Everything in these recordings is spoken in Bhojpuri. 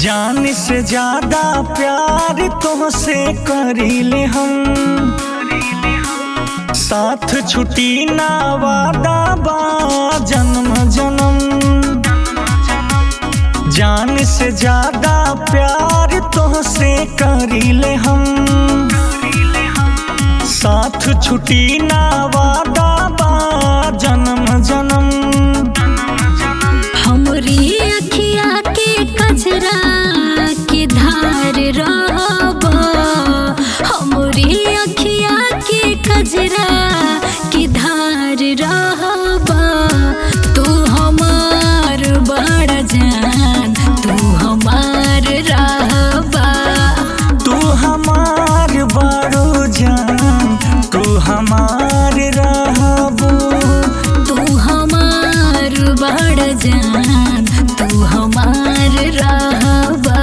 जान से ज्यादा प्यार तुमसे करीले हम, साथ छुटी ना वादा बा जन्म जन्म। जान से ज्यादा प्यार तुमसे करीले हम, साथ छुटी ना वादा बा जन्म जन्म। हमरी अखिया के कजरा के धार रहबा, हमरी अखिया के कजरा के धार रहबा। तू हमार बड़ा जान, तू हमार रहबा। तू हमार बड़ो जान, तू हमार रहबो। तू हमार बड़ा जान, तू हमार रहबा।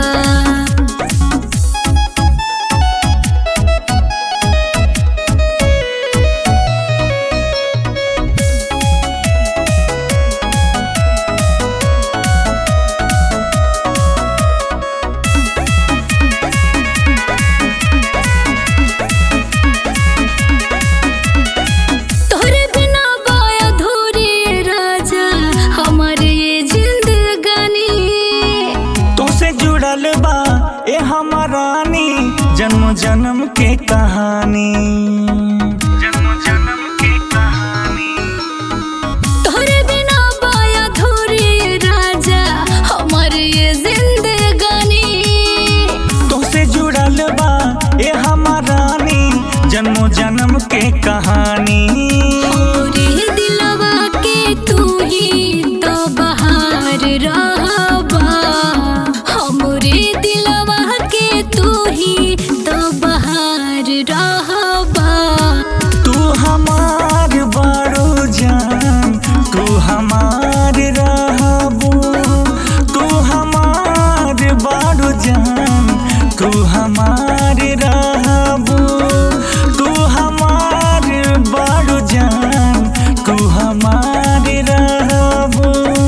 तोहरे बिना बाय अधूरी राजा हमारे ये जिंदगानी। तुमसे जुड़ल बा ए हमारानी, जन्म जन्म के कहानी। जन्म जन्म के कहानी। तोहरे बिना बाय अधूरी राजा हमारे ये जिंदगानी। तुमसे जुड़ल बा ए हमारानी, जन्म जन्म के कहानी। हमरे दिलवा के तू ही तो बहार रहबा, हमरे दिलवा के तू ही तो बहार रहबा। तू हमार बड़ो जान, तू हमार रहबो। तू हमार बड़ो जान, तू हमार रहबो। तू हमार बड़ो जान, तू हमार रहबो।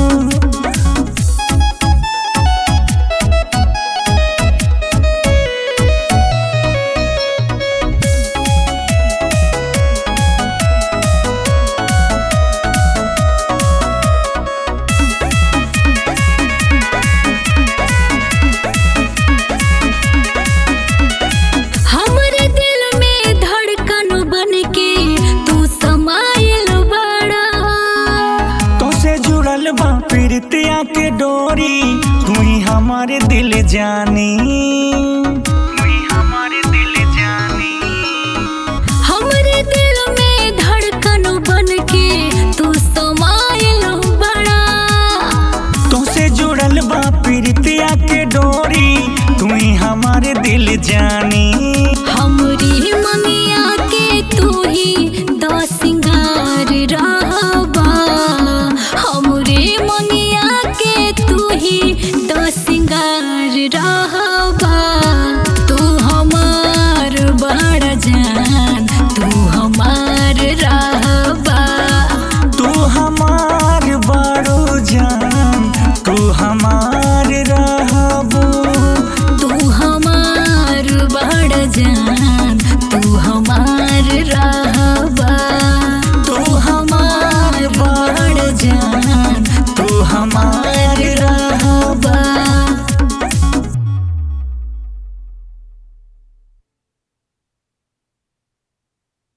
हमरे दिल में धड़कन बनके तू समाइल बड़ा। तुमसे जुड़ल बा प्रीतिया के डोरी, तू ही हमारे दिल जानी। तू ही हमारे दिल जानी। हमरे दिल में धड़कन बनके तू समाइल बड़ा। तुमसे जुड़ल बा प्रीतिया के डोरी, तू ही हमारे दिल जानी। हमरी ममिया के तू ही तो सिंगार रहबा, हमरे ममिया के तू ही तो सिंगार रहबा। तू हमार बड़ा जान, तू हमार रहबा। तू हमार बड़ो जान, तू हमार रहबो। तू हमार बड़ा जान,